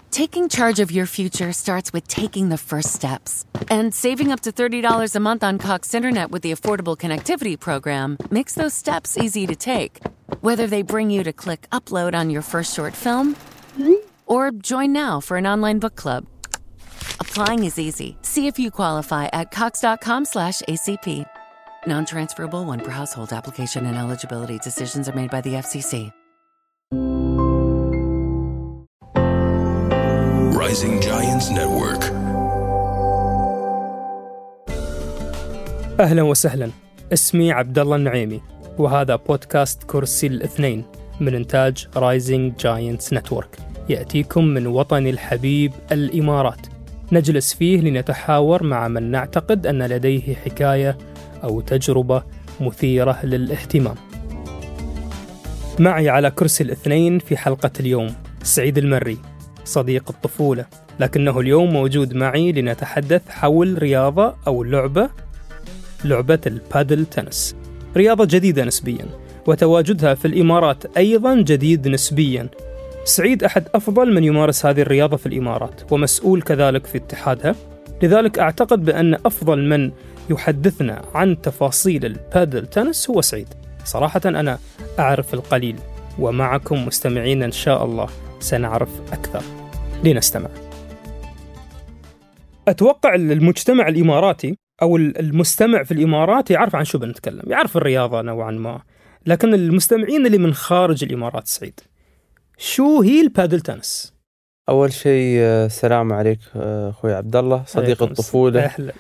Taking charge of your future starts with taking the first steps. And saving up to $30 a month on Cox Internet with the Affordable Connectivity Program makes those steps easy to take. Whether they bring you to click upload on your first short film or join now for an online book club. Applying is easy. See if you qualify at cox.com/ACP. Non-transferable one per household. Application and eligibility decisions are made by the FCC. Rising Giants Network. أهلا وسهلا، اسمي عبد الله النعيمي، وهذا بودكاست كرسي الاثنين من إنتاج Rising Giants Network، يأتيكم من وطني الحبيب الإمارات. نجلس فيه لنتحاور مع من نعتقد أن لديه حكاية أو تجربة مثيرة للاهتمام. معي على كرسي الاثنين في حلقة اليوم سعيد المري، صديق الطفولة، لكنه اليوم موجود معي لنتحدث حول رياضة أو لعبة البادل تنس، رياضة جديدة نسبيا، وتواجدها في الإمارات أيضا جديد نسبيا. سعيد أحد أفضل من يمارس هذه الرياضة في الإمارات، ومسؤول كذلك في اتحادها، لذلك أعتقد بأن أفضل من يحدثنا عن تفاصيل البادل تنس هو سعيد. صراحة أنا أعرف القليل، ومعكم مستمعين إن شاء الله سنعرف أكثر. لنستمع. أتوقع المجتمع الإماراتي أو المستمع في الإمارات يعرف عن شو بنتكلم، يعرف الرياضة نوعا ما، لكن المستمعين اللي من خارج الإمارات سعيد، شو هي البادل تنس؟ أول شيء السلام عليك أخوي عبد الله، صديق الطفولة. أهلا.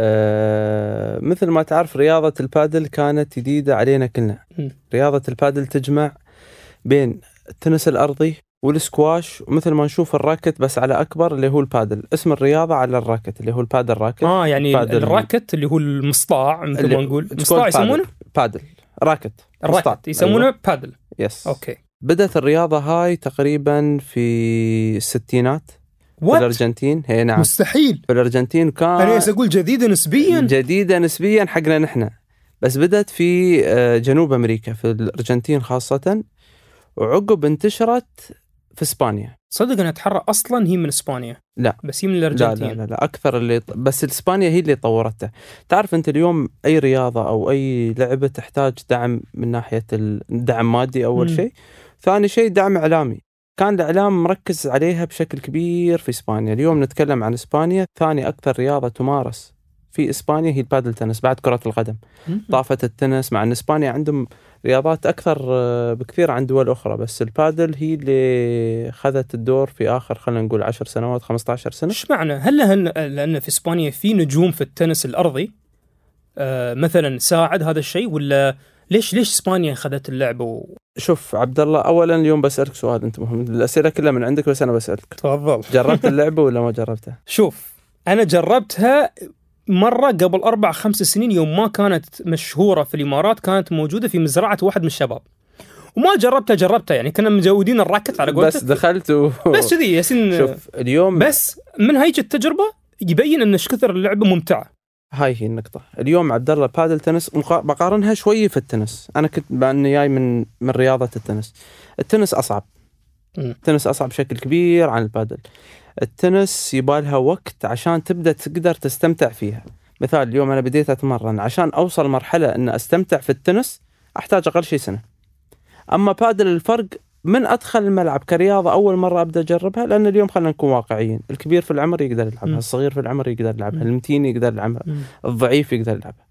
مثل ما تعرف رياضة البادل كانت جديدة علينا كلنا. رياضة البادل تجمع بين التنس الأرضي والسكواش، ومثل ما نشوف الراكت بس على أكبر اللي هو البادل. اسم الرياضة على الراكت اللي هو البادل راكت. يعني الراكت اللي هو المصطاع، مثل ما نقول المصطاع يسمونه بادل راكت. الراكت يسمونه أيوة. بادل. يس. أوكي. بدأت الرياضة هاي تقريبا في الستينات في الأرجنتين. هي نعم. مستحيل. في الأرجنتين كان أنا أقول جديدة نسبيا حقنا نحن، بس بدأت في جنوب أمريكا في الأرجنتين خاصة، وعقب انتشرت في إسبانيا. صدق أنا أتحرى أصلا هي من إسبانيا؟ لا، بس هي من الأرجنتين. لا أكثر بس إسبانيا هي اللي طورتها. تعرف أنت اليوم أي رياضة أو أي لعبة تحتاج دعم من ناحية الدعم مادي أول شيء، ثاني شيء دعم إعلامي. كان الإعلام مركز عليها بشكل كبير في إسبانيا. اليوم نتكلم عن إسبانيا، ثاني أكثر رياضة تمارس في إسبانيا هي البادل تنس بعد كرة القدم. طافت التنس، مع أن إسبانيا عندهم رياضات أكثر بكثير عن دول أخرى، بس البادل هي اللي خذت الدور في آخر خلينا نقول 10 سنوات 15 سنة. إيش معنى؟ هل لأن في إسبانيا في نجوم في التنس الأرضي مثلا ساعد هذا الشيء، ولا ليش إسبانيا خذت اللعبة شوف عبد الله، أولا اليوم بسألك سؤال أنت مهم، الأسئلة كلها من عندك بس أنا بسألك. تفضل. جربت اللعبة ولا ما جربتها؟ شوف، أنا جربتها مرة قبل 4-5 سنين، يوم ما كانت مشهورة في الإمارات، كانت موجودة في مزرعة واحد من الشباب، وما جربتها يعني كنا مزودين الراكت على قولتك، بس دخلت بس كذي ياسين. شوف اليوم بس من هيك التجربة يبين أن كثر اللعبة ممتعة. هاي هي النقطة. اليوم عبد الله بادل تنس بقارنها شوية في التنس. أنا كنت بأني جاي من رياضة التنس أصعب. التنس أصعب بشكل كبير عن البادل. التنس يبالها وقت عشان تقدر تستمتع فيها. مثال اليوم أنا بديت أتمرن، عشان أوصل مرحلة أن أستمتع في التنس أحتاج أقل شيء سنة. أما بادل الفرق من أدخل الملعب كرياضة أول مرة أبدأ أجربها، لأن اليوم خلينا نكون واقعيين، الكبير في العمر يقدر يلعبها، الصغير في العمر يقدر يلعبها، المتين يقدر يلعبها، الضعيف يقدر يلعبها.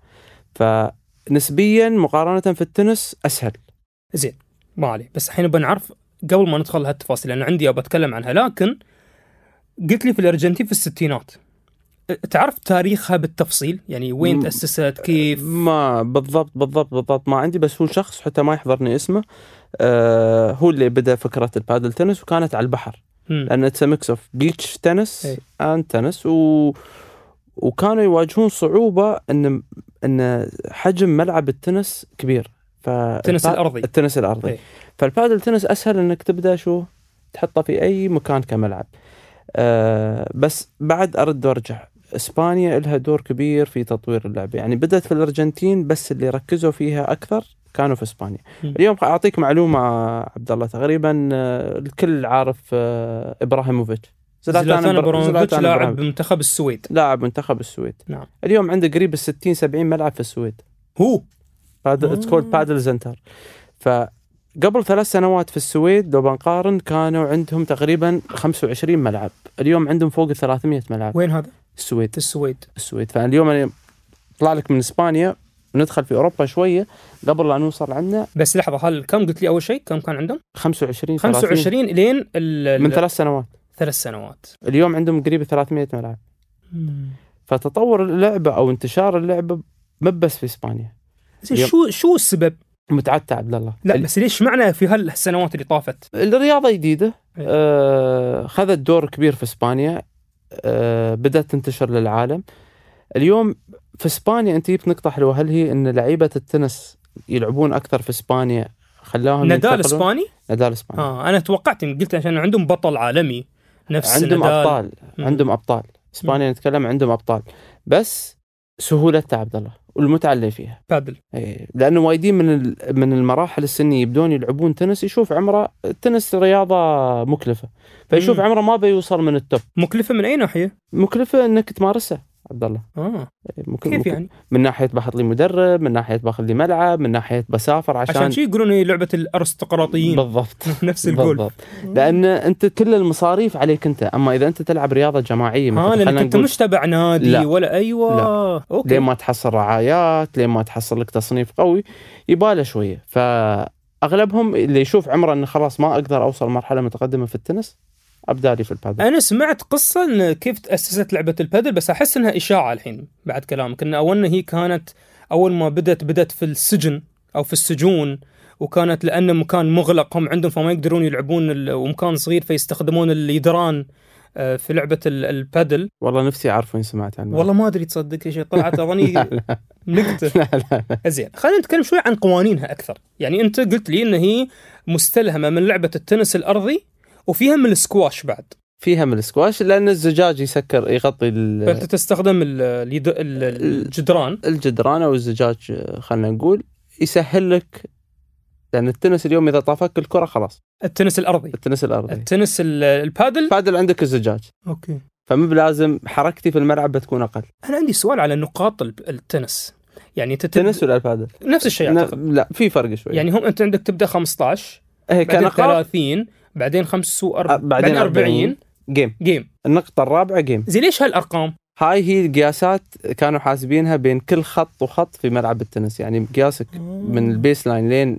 فنسبيا مقارنة في التنس أسهل. زين، ما عليه، بس الحين بنعرف قبل ما ندخل هالتفاصيل، لأن عندي أبى أتكلم عنها. لكن قلت لي في الأرجنتين في الستينات، تعرف تاريخها بالتفصيل؟ يعني وين تأسست، كيف؟ ما بالضبط ما عندي، بس هو شخص حتى ما يحضرني اسمه، هو اللي بدأ فكرة البادل تنس، وكانت على البحر. لأن it's a mix of beach tennis and tennis، وكانوا يواجهون صعوبة إن حجم ملعب التنس كبير. التنس الأرضي. فالبادل تنس أسهل إنك تبدأ تحطه في أي مكان كملعب. بس بعد أرد وارجع، إسبانيا لها دور كبير في تطوير اللعبة. يعني بدأت في الأرجنتين، بس اللي ركزوا فيها أكثر كانوا في إسبانيا. اليوم أعطيك معلومة عبد الله، تقريبا الكل عارف إبراهيموفيتش، زلاتان إبراهيموفيتش لاعب منتخب السويد. لاعب منتخب السويد. نعم. اليوم عنده قريب 60-70 ملعب في السويد. هو It's called Padel Center. فقبل 3 سنوات في السويد لو بنقارن كانوا عندهم تقريبا 25 ملعب، اليوم عندهم فوق 300 ملعب. وين هذا؟ السويد. فاليوم أنا طلع لك من إسبانيا وندخل في أوروبا شوية قبل لا نوصل عندنا. بس لحظة، هل كم قلت لي أول شيء كم كان عندهم؟ 25 لين من 3 سنوات. 3 سنوات. اليوم عندهم قريب 300 ملعب. فتطور اللعبة أو انتشار اللعبة ما بس في إسبانيا. شو السبب؟ متعتع عبد الله. لا بس ليش معنى في هالسنوات اللي طافت؟ الرياضة جديدة خذت دور كبير في إسبانيا، بدأت تنتشر للعالم. اليوم في إسبانيا أنت جبت نقطة حلوة، هل هي إن لعيبة التنس يلعبون أكثر في إسبانيا خلاهم نادال إسباني؟ نادال إسباني. أنا توقعت قلت عشان عندهم بطل عالمي نفس عندهم نادال. أبطال. عندهم أبطال إسبانيا نتكلم عندهم أبطال، بس سهولتها عبد الله والمتعة اللي فيها بادل. لأنه وايدين من المراحل السنية يبدون يلعبون تنس، يشوف عمره التنس رياضة مكلفة، فيشوف عمره ما بيوصل من التوب. مكلفة من أي ناحية؟ مكلفة إنك تمارسها عبد الله. كيف يعني؟ من ناحية باخذ لي مدرب، من ناحية باخذ لي ملعب، من ناحية بسافر عشان شيء يقولون هي لعبة الأرستقراطيين. بالضبط. نفس الجول. لأن أنت كل المصاريف عليك أنت، أما إذا أنت تلعب رياضة جماعية لأنك أنت مش تبع نادي لا. ولا أيوة لا. أوكي. لين ما تحصل رعايات، لين ما تحصل لك تصنيف قوي يباله شوية. فأغلبهم اللي يشوف عمره أنه خلاص ما أقدر أوصل مرحلة متقدمة في التنس أبدالي في البادل. أنا سمعت قصة إن كيف تأسست لعبة البادل، بس أحس إنها إشاعة الحين بعد كلامك، إن أولنا هي كانت أول ما بدت في السجن أو في السجون، وكانت لأن مكان مغلق هم عندهم فما يقدرون يلعبون ومكان صغير فيستخدمون اليدران في لعبة البادل. والله نفسي أعرف وين سمعت عنه. والله ما أدري تصدق شيء طلعت أظني نكتة. لا. زين، خلينا نتكلم شوي عن قوانينها أكثر. يعني أنت قلت لي إن هي مستلهمة من لعبة التنس الأرضي، وفيها من السكواش بعد. فيها من السكواش لأن الزجاج يغطي فأنت تستخدم الجدران أو الزجاج، خلنا نقول يسهل لك، لأن التنس اليوم إذا طافك الكرة خلاص. التنس الأرضي. التنس البادل عندك الزجاج. أوكي. فمو بلازم حركتي في الملعب بتكون أقل. أنا عندي سؤال على نقاط التنس. يعني التنس ولا البادل؟ نفس الشيء لا في فرق شوي. يعني هم أنت عندك تبدأ 15 بعدين 30 بعدين 45 بعدين 40 جيم. النقطة الرابعة جيم. زي ليش هالأرقام؟ هاي هي القياسات كانوا حاسبينها بين كل خط وخط في ملعب التنس. يعني قياسك من البيس لاين لين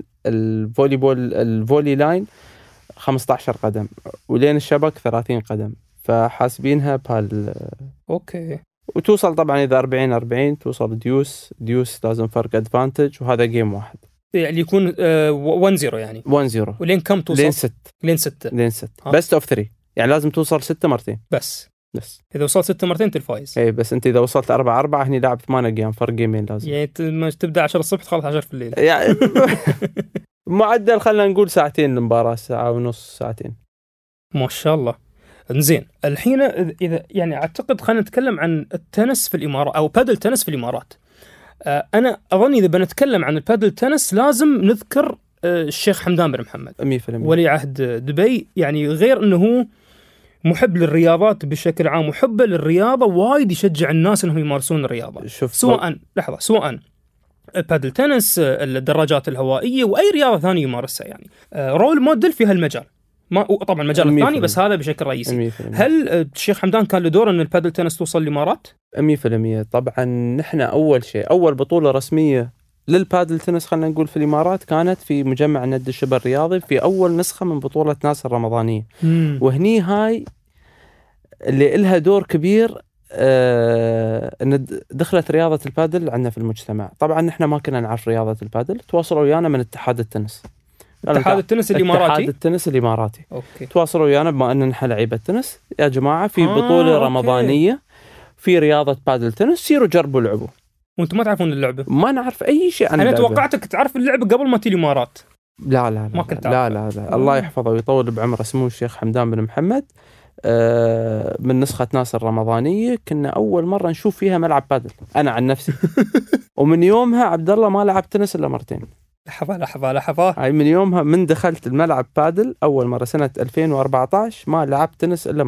الفولي لاين 15 قدم، ولين الشبك 30 قدم، فحاسبينها اوكي. وتوصل طبعا إذا 40 توصل ديوس لازم فرق أدفانتج، وهذا جيم واحد. يعني يكون 1-0 يعني 1-0. ولين كم توصل؟ لين 6 بست اوف 3، يعني لازم توصل 6 مرتين بس إذا وصلت 6 مرتين انت الفايز. اي بس انت إذا وصلت 4 هني لاعب 8 جيم، فرق جيمين لازم. يعني تبدأ 10 الصبح تخلص 10 في الليل يعني معدل خلنا نقول 2 ساعة المباراة، 1.5 ساعة 2. ما شاء الله. انزين الحين إذا يعني أعتقد خلينا نتكلم عن التنس في الإمارات أو بادل تنس في الإمارات. أنا أظن إذا بنتكلم عن البادل تنس لازم نذكر الشيخ حمدان بن محمد 100% ولي عهد دبي. يعني غير أنه هو محب للرياضات بشكل عام، محبه للرياضة وايد يشجع الناس أنهم يمارسون الرياضة، سواء البادل تنس، الدراجات الهوائية، وأي رياضة ثانية يمارسها. يعني رول موديل في هالمجال، ما طبعا المجال الثاني بس هذا بشكل رئيسي. 100%. هل الشيخ حمدان كان له دور أن البادل تنس توصل الإمارات؟ 100%. طبعا نحن أول بطولة رسمية للبادل تنس خلنا نقول في الإمارات كانت في مجمع ند الشبه الرياضي في أول نسخة من بطولة ناس الرمضانية. وهني هاي اللي إلها دور كبير، إن دخلت رياضة البادل عندنا في المجتمع. طبعا نحن ما كنا نعرف رياضة البادل، تواصلوا ويانا من اتحاد التنس الإماراتي. أوكي. تواصلوا ويانا بما أن نحن لعيبة تنس، يا جماعة في بطولة رمضانية في رياضة بادل تنس، سيروا جربوا لعبوا. وانتم ما تعرفون اللعبة؟ ما نعرف أي شيء عن اللعبة. أنا توقعتك تعرف اللعبة قبل ما تيجي الإمارات. لا ما كنت أعرف. لا. الله يحفظه ويطول بعمره، اسمه الشيخ حمدان بن محمد. من نسخة ناس الرمضانية كنا أول مرة نشوف فيها ملعب بادل، أنا عن نفسي. ومن يومها عبد الله ما لعب تنس إلا مرتين. لحظة. هاي من يومها من دخلت الملعب بادل أول مرة سنة 2014 ما لعبت تنس إلا مرتين.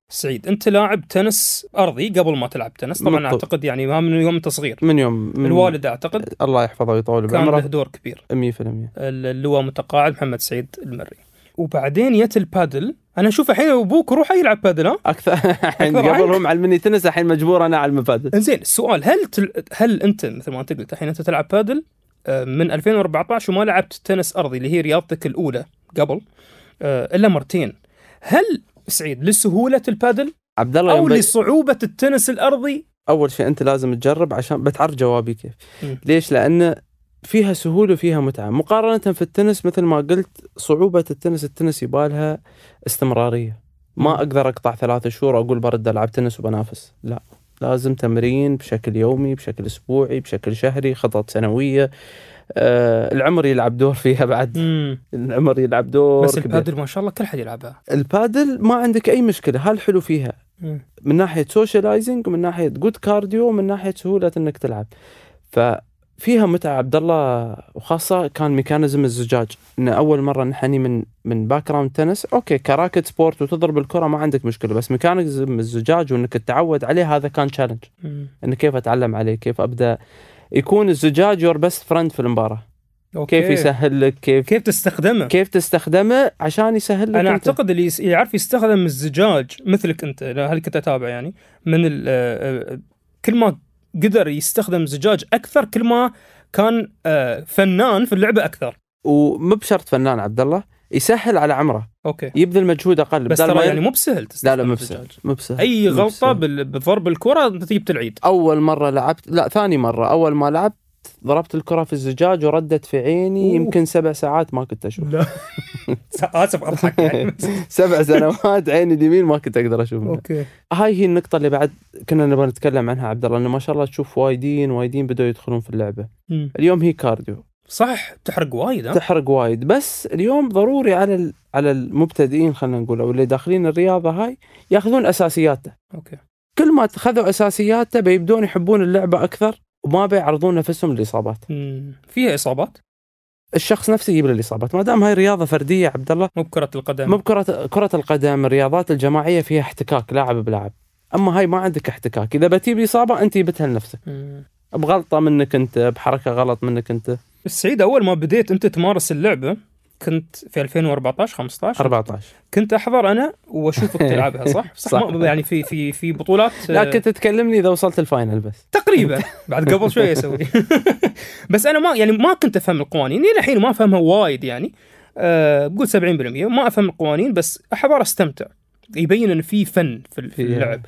سعيد، أنت لاعب تنس أرضي قبل ما تلعب تنس طبعا. أعتقد يعني ما من يوم أنت صغير، من يوم الوالد أعتقد الله يحفظه ويطول بعمره كان له دور كبير 100%. اللواء متقاعد محمد سعيد المري. وبعدين يت البادل. أنا أشوف الحين أبوك روح يلعب بادل. أكثر الحين قبلهم علمني تنس، الحين مجبور أنا أعلم بادل. إنزين السؤال، هل أنت مثل ما أنت قلت الحين أنت تلعب بادل من 2014 وما لعبت تنس أرضي اللي هي رياضتك الأولى قبل إلا مرتين، هل سعيد لسهولة البادل عبد الله أو لصعوبة التنس الأرضي؟ أول شيء أنت لازم تجرب عشان بتعرف جوابي كيف. ليش؟ لأن فيها سهولة وفيها متعة مقارنة في التنس. مثل ما قلت صعوبة التنس يبالها استمرارية. ما أقدر أقطع 3 شهور وأقول برد ألعب تنس وبنافس، لا، لازم تمرين بشكل يومي، بشكل أسبوعي، بشكل شهري، خطط سنوية. العمر يلعب دور فيها بعد. العمر يلعب دور بس كبير. البادل ما شاء الله كل حد يلعبها. البادل ما عندك أي مشكلة، هالحلو فيها من ناحية سوشيالايزنج ومن ناحية جود كارديو ومن ناحية سهولة إنك تلعب. فيها متعة عبد الله، وخاصة كان ميكانيزم الزجاج. إن أول مرة نحني من باك جراوند تنس، أوكي كراكت سبورت وتضرب الكرة ما عندك مشكلة، بس ميكانيزم الزجاج وإنك تتعود عليه هذا كان تشالنج. إن كيف أتعلم عليه، كيف أبدأ يكون الزجاج يور بست فريند في المباراة. أوكي. كيف يسهل لك، كيف تستخدمه عشان يسهل لك. أنا أعتقد اللي يعرف يستخدم الزجاج مثلك أنت، هل كنت أتابع يعني من كل ما قدر يستخدم زجاج أكثر كل ما كان فنان في اللعبة أكثر. ومو بشرط فنان عبد الله، يسهل على عمره. أوكي. يبذل مجهود أقل. بس ترى يعني مو بسهل تستخدم. لا مو بسهل. أي غلطة بضرب الكرة تجيب العيد. أول مرة لعبت، لا ثاني مرة، أول ما لعبت ضربت الكرة في الزجاج وردت في عيني. يمكن 7 ساعات ما كنت أشوف. لا آسف أضحك يعني. 7 سنوات عيني اليمين ما كنت أقدر أشوفها. أوكي. هاي هي النقطة اللي بعد كنا نبغى نتكلم عنها عبد الله، إنه ما شاء الله تشوف وايدين بدأوا يدخلون في اللعبة. اليوم هي كارديو صح، تحرق وايد. تحرق وايد، بس اليوم ضروري على المبتدئين خلينا نقول أو اللي داخلين الرياضة هاي يأخذون أساسياته. أوكي. كل ما أخذوا أساسياته بيبدون يحبون اللعبة أكثر وما بيعرضون نفسهم للإصابات. فيها إصابات. الشخص نفسه يجيب له الإصابات ما دام هاي رياضة فردية عبد الله. مو بكرة القدم. مو كرة القدم. الرياضات الجماعية فيها احتكاك لاعب بلاعب، أما هاي ما عندك احتكاك. إذا بتجيب إصابة أنت جبتها لنفسك بغلطة منك أنت، بحركة غلط منك أنت. السعيد أول ما بديت أنت تمارس اللعبة كنت في 2014 15 14 كنت أحضر أنا وأشوفك تلعبها صح. يعني في بطولات. لا كنت تكلمني إذا وصلت الفاينل بس تقريبا بعد قبل شوية أسوي. بس أنا ما كنت أفهم القوانين، إلى الحين ما أفهمها وايد يعني. بقول 70% ما أفهم القوانين، بس أحضر أستمتع. يبين إن في فن في اللعب.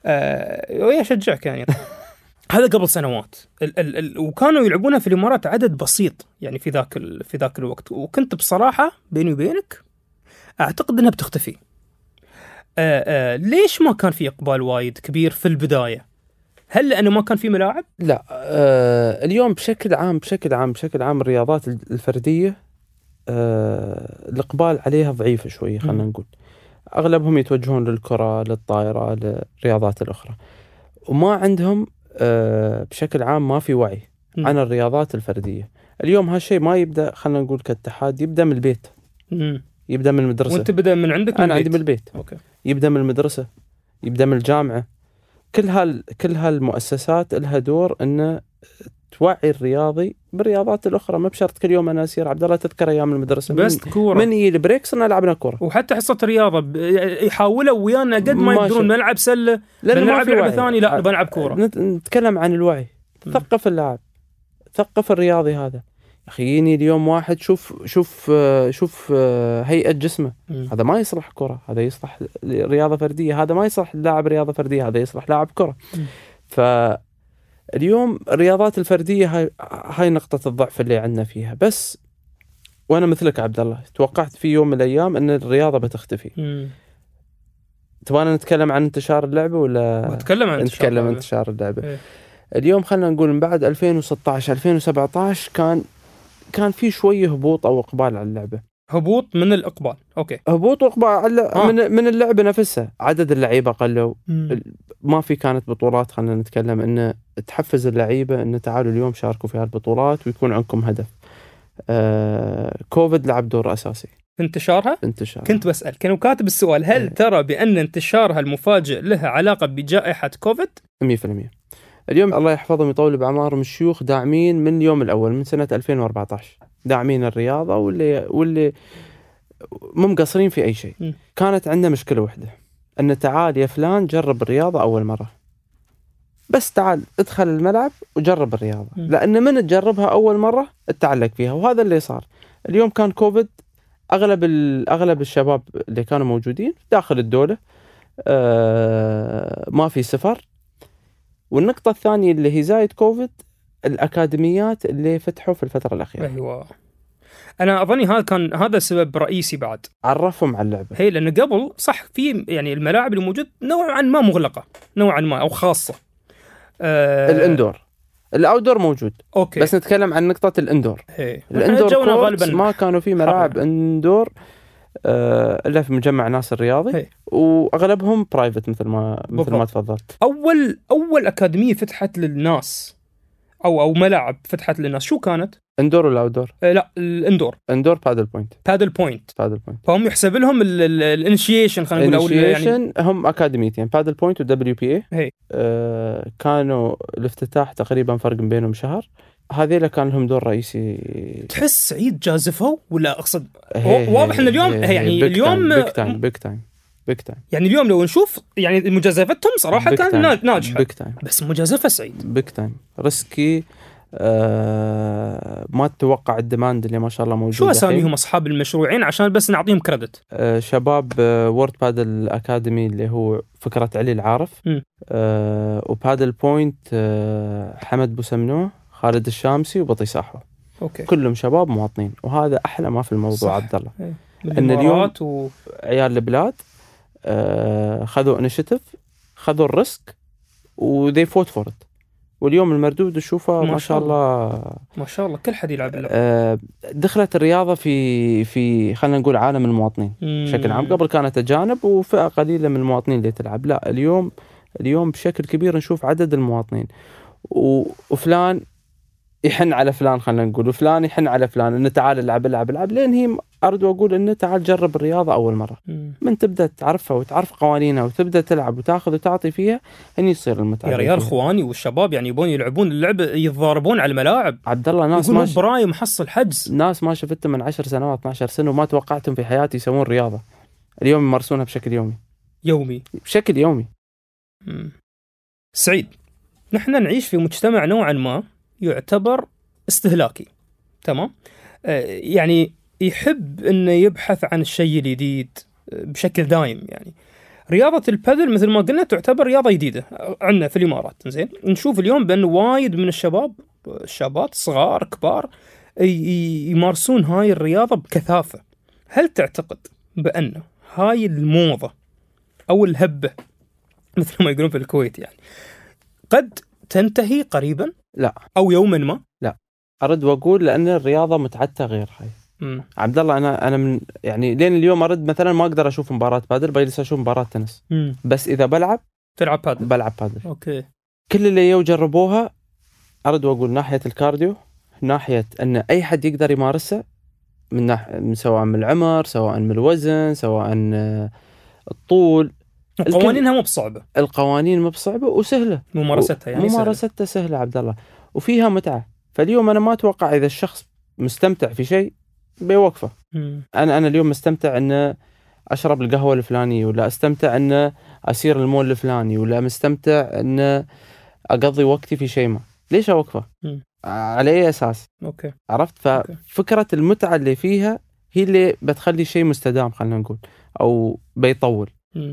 ويشجعك يعني. هذا قبل سنوات وكانوا يلعبونها في الإمارات عدد بسيط يعني في ذاك الوقت. وكنت بصراحة بيني وبينك أعتقد أنها بتختفي. ليش ما كان في إقبال وايد كبير في البداية؟ هل لأنه ما كان في ملاعب؟ لا. اليوم بشكل عام الرياضات الفردية الإقبال عليها ضعيف شوية خلينا نقول. أغلبهم يتوجهون للكرة، للطائرة، للرياضات الأخرى، وما عندهم بشكل عام ما في وعي عن الرياضات الفردية. اليوم هالشيء ما يبدأ خلينا نقول كاتحاد، يبدأ من البيت. يبدأ من المدرسة. وانت بدأ من عندك؟ أنا عندي من البيت. أوكي. يبدأ من المدرسة، يبدأ من الجامعة. كل هالمؤسسات لها دور إنه توعي الرياضي بالرياضات الأخرى. ما بشرط كل يوم أنا أسير عبد الله تذكر أيام المدرسة بس كورة من يجي البريك صرنا لعبنا كورة. وحتى حصة رياضة يحاولوا ويانا قد ما يقدرون نلعب سلة، بنلعب لعبة ثانية، لا بنلعب كورة. نتكلم عن الوعي. ثقف اللاعب، ثقف الرياضي هذا. أخييني اليوم واحد شوف هيئة جسمه، هذا ما يصلح كرة، هذا يصلح رياضة فردية. هذا ما يصلح لاعب رياضة فردية، هذا يصلح لاعب كرة. فاليوم الرياضات الفردية هاي نقطة الضعف اللي عندنا فيها. بس وأنا مثلك عبد الله توقعت في يوم من الأيام أن الرياضة بتختفي. تبغانا نتكلم عن انتشار اللعبة ولا نتكلم عن انتشار اللعبة؟ اليوم خلنا نقول من بعد 2016 2017 كان في شوية هبوط أو إقبال على اللعبة. هبوط من الإقبال. أوكي. هبوط وإقبال على من اللعبة نفسها. عدد اللعيبة قلوا. ما في كانت بطولات خلنا نتكلم إنه تحفز اللعيبة إنه تعالوا اليوم شاركوا في هالبطولات ويكون عندكم هدف. كوفيد لعب دور أساسي. في انتشارها؟ كنت بسأل، كانوا كاتب السؤال هل ترى بأن انتشارها المفاجئ لها علاقة بجائحة كوفيد؟ 100%. اليوم الله يحفظهم يطول بعمارهم الشيوخ داعمين من اليوم الأول من سنة 2014 داعمين الرياضة واللي مو مقصرين في أي شيء. كانت عندنا مشكلة واحدة، أن تعال يا فلان جرب الرياضة أول مرة، بس تعال ادخل الملعب وجرب الرياضة، لأن من تجربها أول مرة تتعلق فيها. وهذا اللي صار. اليوم كان كوفيد، أغلب الشباب اللي كانوا موجودين داخل الدولة ما في سفر. والنقطة الثانية اللي هي زايد كوفيد، الأكاديميات اللي فتحوا في الفترة الأخيرة. أيوة، أنا أظني هذا سبب رئيسي بعد عرفهم على اللعبة. هي لأن قبل صح في يعني الملاعب اللي موجود نوعا ما مغلقة نوعا ما أو خاصة. الاندور، الاوتدور موجود. أوكي. بس نتكلم عن نقطة الاندور. الاندور غالبا ما كانوا في ملاعب اندور الا في مجمع ناصر الرياضي، واغلبهم برايفت مثل ما تفضلت. اول اكاديمية فتحت للناس او ملاعب فتحت للناس شو كانت؟ اندور ولا اوتدور؟ لا الاندور. اندور بادل بوينت. فهم يحسب لهم الانيشيشن، خلينا نقول يعني هم اكاديميتين بادل بوينت ودبليو بي اي. كانوا الافتتاح تقريبا فرق بينهم شهر. هذيلا كان لهم دور رئيسي. تحس سعيد جازفوا ولا اقصد واضح ان اليوم يعني اليوم بيك تايم يعني اليوم لو نشوف يعني مجازفتهم صراحة كانت ناجحة، بس مجازفة سعيد بيك تايم ريسكي. ما تتوقع الديماند اللي ما شاء الله موجود. شو اساميهم اصحاب المشروعين عشان بس نعطيهم كريدت؟ شباب وورد بادل اكاديمي اللي هو فكرة علي العارف، وبادل بوينت حمد بوسمنوه، خالد الشامسي، وبطي ساحو. أوكي. كلهم شباب مواطنين، وهذا احلى ما في الموضوع عبد الله. ان اليوم عيال البلاد خذوا انيشيتيف، خذوا الريسك وذي فوت فور ات، واليوم المردود تشوفه ما شاء الله كل حد يلعب اللعبة. دخلت الرياضة في خلينا نقول عالم المواطنين بشكل عام. قبل كانت أجانب وفئة قليلة من المواطنين اللي تلعب، لا اليوم بشكل كبير نشوف عدد المواطنين، وفلان يحن على فلان، خلينا نقول وفلان يحن على فلان انه تعال العب لين هي ارد واقول انه تعال جرب الرياضه اول مره. من تبدا تعرفها وتعرف قوانينها وتبدا تلعب وتاخذ وتعطي فيها، هني يصير المتعه. يا ريال اخواني والشباب يعني يبون يلعبون اللعبه، يتضاربون على الملاعب. عبد الله ناس ما براي محصل حجز، ناس ما شفتهم من 10 سنوات 12 سنه وما توقعتهم في حياتي يسوون رياضه، اليوم يمارسونها بشكل يومي بشكل يومي. سعيد، نحن نعيش في مجتمع نوعا ما يعتبر استهلاكي، تمام؟ يعني يحب انه يبحث عن الشيء الجديد بشكل دائم. يعني رياضة البادل مثل ما قلنا تعتبر رياضة جديدة عندنا في الإمارات. زين، نشوف اليوم بأن وايد من الشابات صغار كبار يمارسون هاي الرياضة بكثافة. هل تعتقد بأن هاي الموضة أو الهبة مثل ما يقولون في الكويت يعني قد تنتهي قريبا؟ لا. أو يوما ما؟ لا، أرد وأقول لأن الرياضة متعتها غير هاي. عبد الله، أنا من يعني لين اليوم أرد مثلا ما أقدر أشوف مباراة بادل، بجلس أشوف مباراة تنس. بس إذا تلعب بادل. أوكي. كل اللي يجربوها أرد وأقول ناحية الكارديو، ناحية أن أي حد يقدر يمارسها، من سواء من العمر، سواء من الوزن، سواء الطول. قوانينها مو بصعبة. القوانين مو بصعبة وسهلة ممارستها، يعني ممارستها سهلة عبد الله، وفيها متعة. فاليوم أنا ما أتوقع إذا الشخص مستمتع في شيء بيوقفه. أنا اليوم مستمتع أن أشرب القهوة الفلانية، ولا أستمتع أن أسير المول الفلاني، ولا مستمتع أن أقضي وقتي في شيء ما، ليش أوقفه؟ على أي أساس؟ أوكي. عرفت؟ ففكرة المتعة اللي فيها هي اللي بتخلي شيء مستدام، خلينا نقول، أو بيطول.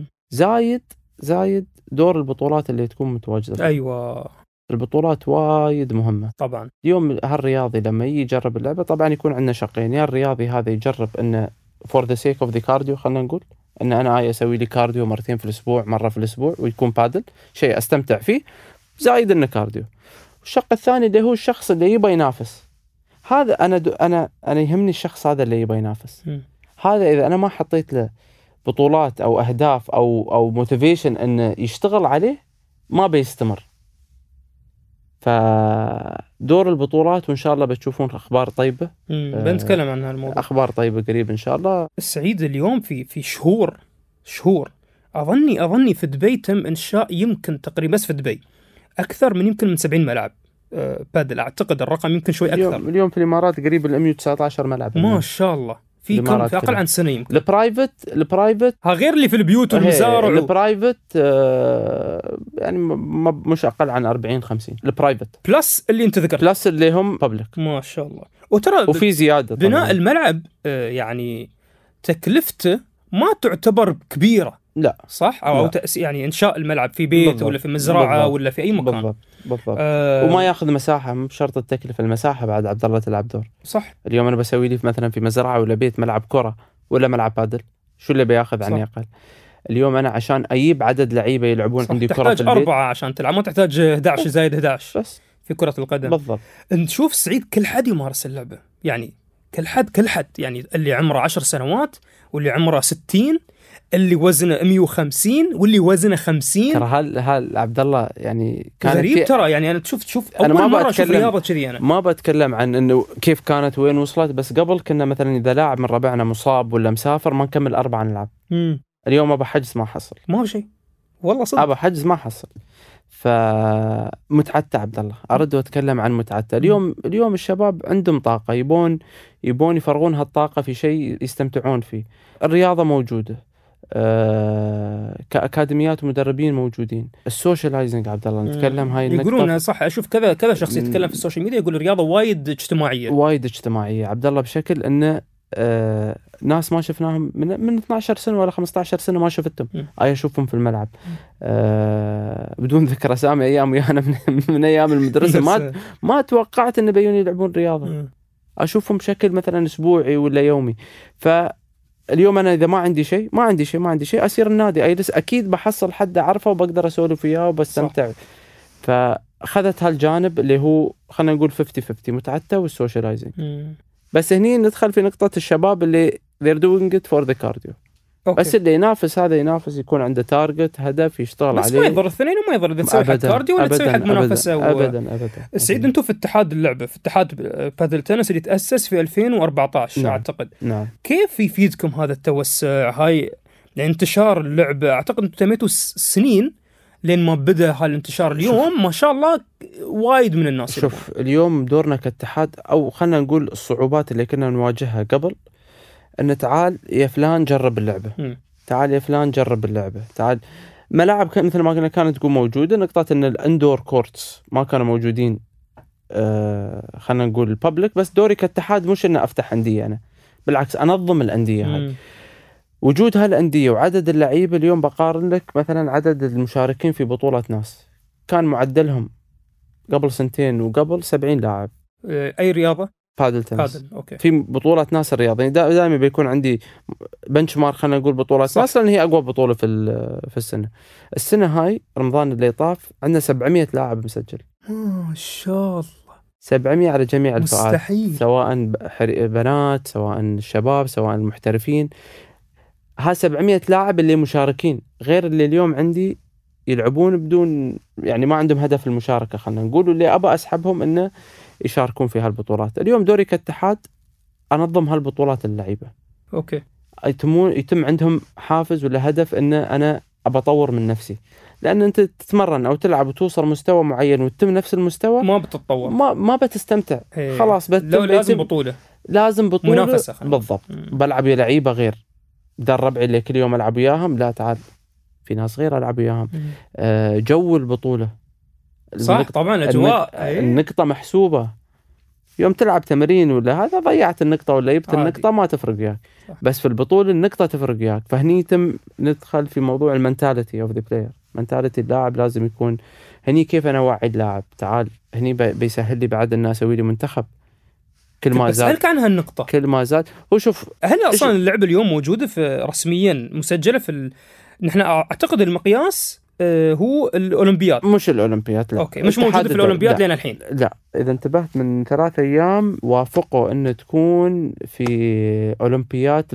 زايد دور البطولات اللي تكون متواجدة. أيوة، البطولات وايد مهمة طبعا. اليوم هالرياضي لما يجرب اللعبة طبعا يكون عندنا شقين، يا الرياضي هذا يجرب انه for the sake of the cardio، خلينا نقول ان انا اسوي لي كارديو مرتين في الاسبوع، مرة في الاسبوع، ويكون بادل شيء استمتع فيه زايد انه كارديو. والشق الثاني اللي هو الشخص اللي يبغى ينافس، هذا انا يهمني الشخص هذا اللي يبغى ينافس. هذا اذا انا ما حطيت له بطولات او اهداف او موتيفيشن انه يشتغل عليه ما بيستمر. فدور البطولات وإن شاء الله بتشوفون أخبار طيبة. بنتكلم عن هالموضوع. أخبار طيبة قريب إن شاء الله. السعيد اليوم في شهور أظني في دبي تم إنشاء يمكن تقريبا بس في دبي أكثر من 70 ملعب بادل. أعتقد الرقم يمكن شوي أكثر. اليوم في الإمارات قريب 119 ملعب ما شاء الله. في أقل عن سنة يمكن. البرايفت غير اللي في البيوت والمزارع. البرايفت يعني مش أقل عن 40-50 البرايفت بلس اللي أنت ذكرت بلس اللي هم بابليك. ما شاء الله. وفي زيادة بناء طبعاً. الملعب يعني تكلفته ما تعتبر كبيرة. لا صح أو يعني إنشاء الملعب في بيت بالضبط. ولا في مزرعة بالضبط. ولا في أي مكان بالضبط. وما ياخذ مساحة، مش شرط التكلفة المساحة بعد عبد الله تلعب دور. صح. اليوم أنا بسوي لي مثلا في مزرعة ولا بيت ملعب كرة ولا ملعب بادل، شو اللي بياخذ عني أقل؟ اليوم أنا عشان أجيب عدد لعيبة يلعبون عندي كرة في البيت تحتاج 4 عشان تلعب، ما تحتاج 11 زائد 11 بس في كرة القدم. بالضبط. نشوف سعيد كل حد يمارس اللعبة، يعني كل حد يعني اللي عمره 10 سنوات واللي عمره 60، اللي وزنه 150 واللي وزنه 50. ترى هل عبد الله يعني كان غريب ترى. يعني انا شوف اول أنا مره اشوف رياضه كذي. انا ما بتكلم عن انه كيف كانت وين وصلت، بس قبل كنا مثلا اذا لاعب من ربعنا مصاب ولا مسافر ما نكمل 4 نلعب. اليوم ابى حجز ما حصل، ما هو شيء والله صدق. ابى حجز ما حصل. فمتعته عبد الله ارد واتكلم عن متعته. اليوم الشباب عندهم طاقه، يبون يفرغون هالطاقه في شيء يستمتعون فيه. الرياضه موجوده، كأكاديميات ومدربين موجودين. السوشيالايزنج عبد الله نتكلم هاي يقولون صح. أشوف كذا شخص يتكلم في السوشيال ميديا يقول الرياضة وايد اجتماعية عبد الله، بشكل إنه ناس ما شفناهم من 12 سنة ولا 15 سنة ما شفتهم. أشوفهم في الملعب بدون ذكر أسامي أيام ويانا من أيام المدرسة ما توقعت إن بيون يلعبون رياضة. أشوفهم بشكل مثلا أسبوعي ولا يومي. اليوم أنا إذا ما عندي شيء أسير النادي أجلس، أكيد بحصل حد أعرفه وبقدر أسولف وياه وبستمتع. فأخذت هالجانب اللي هو خلنا نقول 50-50 متعته والسوشيالايزنج. بس هني ندخل في نقطة الشباب اللي they're doing it for the cardio. بس اللي ينافس هذا ينافس يكون عنده تارجت هدف يشتغل بس عليه. ما يضر الاثنين وما يضر إذا تسوي حق كارديو ولا تسوي حق منافسة. أبدا. سعيد أنتوا في اتحاد اللعبة، في اتحاد بادل تنس اللي تأسس في 2014 نعم. أعتقد. نعم. كيف يفيدكم هذا التوسع هاي لانتشار اللعبة؟ أعتقد أنتوا تميتوا سنين لين ما بدأ هالانتشار. اليوم ما شاء الله وايد من الناس. شوف اليوم دورنا كاتحاد، أو خلنا نقول الصعوبات اللي كنا نواجهها قبل، أن تعال يا فلان جرب اللعبة. تعال يا فلان جرب اللعبة. تعال ملاعب مثل ما قلنا كانت تكون موجودة. نقطة أن الاندور كورتس ما كانوا موجودين. خلنا نقول البابليك. بس دوري كاتحاد مش أن أفتح أندية، أنا بالعكس أنظم الأندية هاي. وجود هالأندية وعدد اللعيبة اليوم بقارن لك مثلا عدد المشاركين في بطولة ناس كان معدلهم قبل 2 وقبل 70 لاعب. أي رياضة؟ بادل تنس. أوكي. في بطولة ناس الرياضيين دائما بيكون عندي بنش مارك، خلينا نقول بطولة ناس، لأن هي أقوى بطولة في السنة هاي رمضان اللي طاف عندنا 700 لاعب مسجل. ما شاء الله. 700 على جميع الفئات. مستحيل. سواء بنات سواء شباب سواء المحترفين. ها 700 لاعب اللي مشاركين، غير اللي اليوم عندي يلعبون بدون يعني ما عندهم هدف المشاركة. خلينا نقول اللي أبى أسحبهم إنه يشاركون في هالبطولات. اليوم دوري كاتحاد أنظم هالبطولات اللعيبة. أوكي. يتم عندهم حافز ولا هدف إن أنا أبى أطور من نفسي، لأن أنت تتمرن أو تلعب وتوصل مستوى معين وتتم نفس المستوى ما بتتطور، ما بتستمتع. خلاص لازم بطولة منافسة. بالضبط. بلعب يا لعيبة غير درب اللي كل يوم ألعب وياهم، لا تعال في ناس غير ألعب وياهم. جو البطولة صح. طبعا الأجواء النقطة محسوبة. يوم تلعب تمرين ولا هذا ضيعت النقطة ولا جبت النقطة ما تفرق وياك. بس في البطولة النقطة تفرق وياك. فهني يتم ندخل في موضوع المنتاليتي اوف ذا بلاير. منتاليتي اللاعب لازم يكون هني. كيف أنا أوعي اللاعب تعال هني بيسهل لي بعد الناس أسوي لي منتخب. كل ما زاد بسألك عن هالنقطة. كل ما زاد هو شوف هل أصلا اللعبة اليوم موجودة في رسميا مسجلة في نحن أعتقد المقياس هو الأولمبياد. مش الأولمبياد لا. أوكي. مش موجودة في الأولمبياد لين الحين. لا إذا انتبهت من 3 أيام وافقوا أن تكون في أولمبياد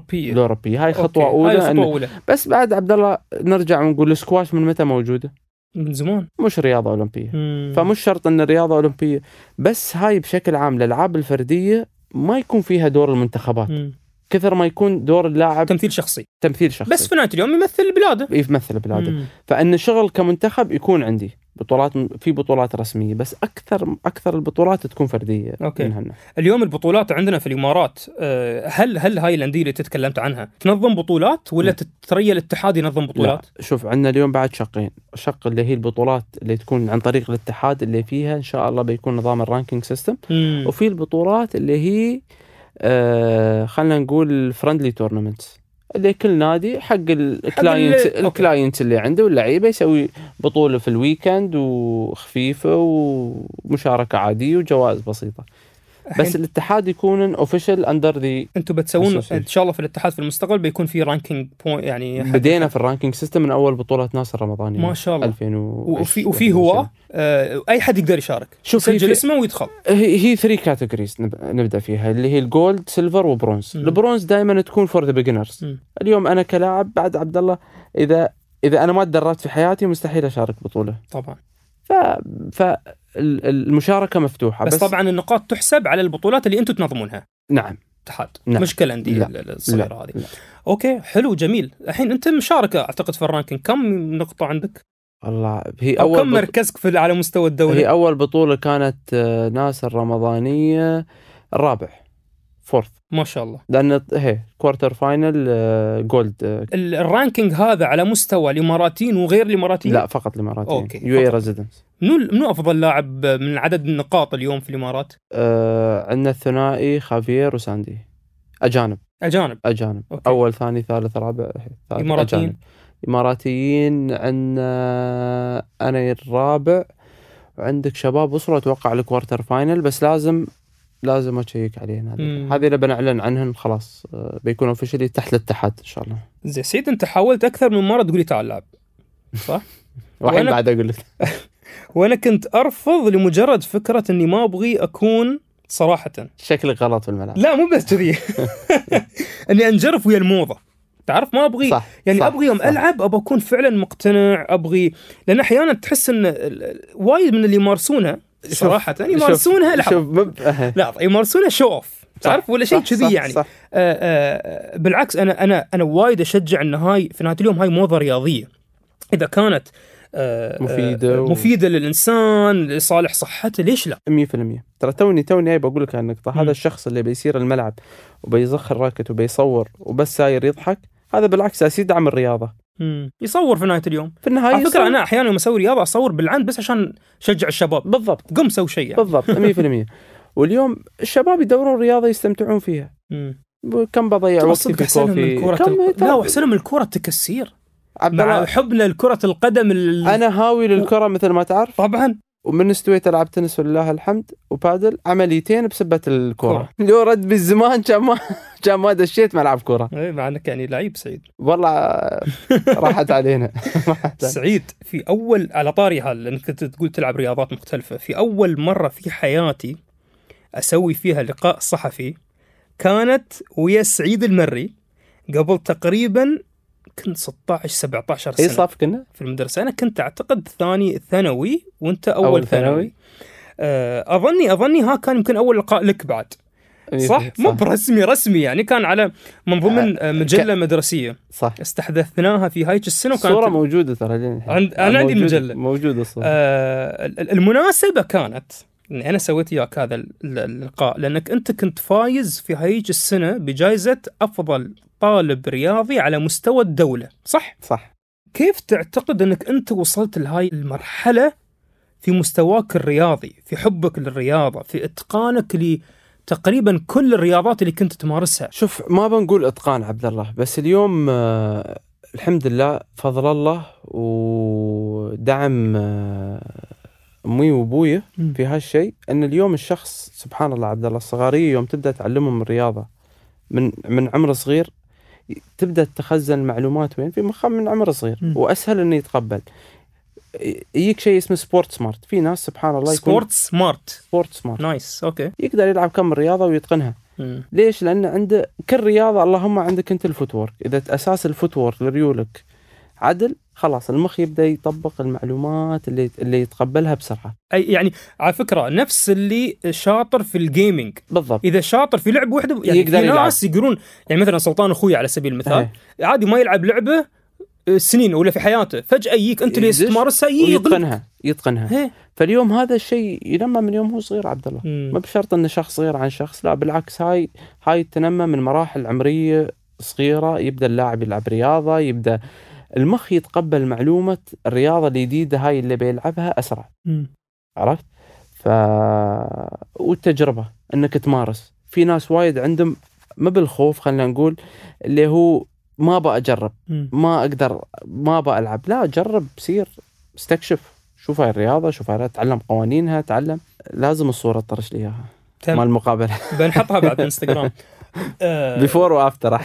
الأوروبية. هاي خطوة أولى. بس بعد عبد الله نرجع ونقول السكواش من متى موجودة؟ من زمان مش رياضة أولمبية. فمش شرط أن الرياضة أولمبية، بس هاي بشكل عام الألعاب الفردية ما يكون فيها دور المنتخبات كثر ما يكون دور اللاعب تمثيل شخصي. بس في نهاية اليوم يمثل بلاده. فإن الشغل كمنتخب يكون عندي بطولات رسمية، بس أكثر البطولات تكون فردية. اليوم البطولات عندنا في الإمارات، هل هاي الأندية اللي تتكلمت عنها تنظم بطولات ولا تتريى الاتحاد ينظم بطولات؟ لا. شوف، عندنا اليوم بعد شقين، شق اللي هي البطولات اللي تكون عن طريق الاتحاد اللي فيها إن شاء الله بيكون نظام الرانكينج سيستم، وفي البطولات اللي هي خلنا نقول فرندلي تورنمنت اللي كل نادي حق الكلاينت اللي عنده واللعيبه يسوي بطوله في الويكند وخفيفه ومشاركه عاديه وجوائز بسيطه. بس الاتحاد يكون اوفيشال اندر ذي. انتم بتسوون ان شاء الله في الاتحاد في المستقبل بيكون في رانكينج بوينت، يعني بدينا في الرانكينج سيستم من اول بطوله ناصر رمضاني ما شاء الله 2000 وفي هو اي حد يقدر يشارك، يسجل اسمه ويدخل. هي 3 كاتيجوريز نبدا فيها، اللي هي الجولد سيلفر وبرونز. البرونز دائما تكون فور ذا بيجنرز. اليوم انا كلاعب بعد عبد الله اذا انا ما تدربت في حياتي مستحيل اشارك بطوله طبعا. المشاركة مفتوحة، بس طبعا النقاط تحسب على البطولات اللي أنتم تنظمونها. نعم. اتحاد. مش كالأندية الصغيرة هذه. أوكي حلو جميل. الحين أنت مشاركة أعتقد في الرانكينج، كم نقطة عندك؟ والله هي أول كم مركزك على مستوى الدولة؟ هي أول بطولة كانت ناصر رمضانية الرابع، فورث ما شاء الله. لأن هي كوارتر فاينل جولد. الرانكينج هذا على مستوى الإماراتيين وغير الإماراتيين؟ لا فقط الإماراتيين. UAE ريزيدنس. منو أفضل لاعب من عدد النقاط اليوم في الإمارات؟ عندنا الثنائي خافير وساندي أجانب. أوكي. أول ثاني ثالث رابع إماراتيين عندنا أنا الرابع، وعندك شباب وصلوا أتوقع لكوارتر فاينل، بس لازم أشيك عليهن. هذه اللي بنعلن عنهن خلاص بيكونوا اوفيشلي تحت الاتحاد إن شاء الله. زي سيد أنت حاولت أكثر من مرة تقولي تعال لعب صح؟ وحين بعد أقول لك وأنا كنت أرفض لمجرد فكرة إني ما أبغي أكون صراحة شكلك غلط في الملعب. لا مو بس كذي إني أنجرف ويا الموضة، تعرف ما أبغي صح. يعني صح. أبغي يوم ألعب أبغى أكون فعلا مقتنع، أبغي لأن أحيانا تحس إن وايد من اللي يمارسونها صراحة يمارسونها لا يمارسونها شو اوف، تعرف ولا شيء كذي يعني. بالعكس أنا وايد أشجع إن هاي في نهاية اليوم هاي موضة رياضية إذا كانت مفيدة للإنسان لصالح صحته، ليش لا؟ 100%. ترى توني بقول لك النقطة. هذا الشخص اللي بيصير الملعب وبيزخ الراكت وبيصور وبس ساير يضحك، هذا بالعكس يدعم الرياضة. يصور في نهاية اليوم. في النهاية على فكرة أنا أحيانا لما أسوي رياضة أصور بالعند بس عشان شجع الشباب. بالضبط. قم سوي شيء يعني. بالضبط 100%. واليوم الشباب يدورون رياضة يستمتعون فيها. كم بضيع وقتي في كوفي. لا وحسنا من الكرة التكسير مع حبنا لكرة القدم. أنا هاوي للكرة مثل ما تعرف طبعا. ومن استويت ألعب تنس ولله الحمد وبادل، عمليتين بسبة الكرة. لو رد بالزمان كان ما دشيت ملعب كرة. إيه مع أنك يعني لعيب سعيد والله راحت علينا. سعيد في أول على طاري لأنك تقول تلعب رياضات مختلفة، في أول مرة في حياتي أسوي فيها لقاء صحفي كانت ويا سعيد المري قبل تقريبا كنت 16-17 سنة. اي صف كنا في المدرسة. أنا كنت أعتقد ثاني ثانوي وأنت أول ثانوي. أظني ها كان يمكن أول لقاء لك بعد صح؟ مو برسمي يعني كان على من ضمن مجلة مدرسية صح. استحدثناها في هاي السنة وكانت الصورة موجودة ترى أنا عندي المجلة موجودة الصورة. المناسبة كانت إني أنا سويت إياك هذا اللقاء لأنك أنت كنت فايز في هاي السنة بجائزة أفضل طالب رياضي على مستوى الدولة صح؟ صح. كيف تعتقد أنك أنت وصلت لهاي المرحلة في مستواك الرياضي، في حبك للرياضة، في إتقانك لتقريبا كل الرياضات اللي كنت تمارسها؟ شوف ما بنقول إتقان عبد الله، بس اليوم الحمد لله فضل الله ودعم أمي وأبوي في هالشيء، أن اليوم الشخص سبحان الله عبد الله الصغارية يوم تبدأ تعلمهم الرياضة من عمر صغير تبدأ تخزن المعلومات وين في مخه من عمر صغير وأسهل إنه يتقبل. يجيك شيء اسمه سبورت سمارت. في ناس سبحان الله سبورت سمارت نايس أوكي يقدر يلعب كم رياضة ويتقنها. ليش؟ لأن عنده كل رياضة اللهم عندك أنت الفوتورك. إذا أساس الفوتورك لريولك عدل، خلاص المخ يبدأ يطبق المعلومات اللي يتقبلها بسرعة. أي يعني على فكرة نفس اللي شاطر في الجيمينج بالضبط، إذا شاطر في لعبة واحدة يعني يقدر في يلعب. ناس يقولون يعني مثلا سلطان أخوي على سبيل المثال عادي ما يلعب لعبة سنين ولا في حياته، فجأة يجيك أنت اللي تمارسها يتقنها. فاليوم هذا الشيء ينمى من يوم هو صغير عبد الله، ما بشرط إنه شخص صغير عن شخص، لا بالعكس، هاي تنمى من مراحل عمرية صغيرة. يبدأ اللاعب يلعب رياضة، يبدأ المخ يتقبل معلومة الرياضة الجديدة هاي اللي بيلعبها أسرع. عرفت؟ والتجربة إنك تمارس. في ناس وايد عندهم ما بالخوف، خلينا نقول اللي هو ما بأجرب، ما أقدر، ما بألعب. لا، جرب، سير، استكشف، شوف هاي الرياضة، شوف هاي، تعلم قوانينها، تعلم. لازم الصورة تطرش لي إياها مال المقابلة، بنحطها بعد انستغرام بيفور وافتر.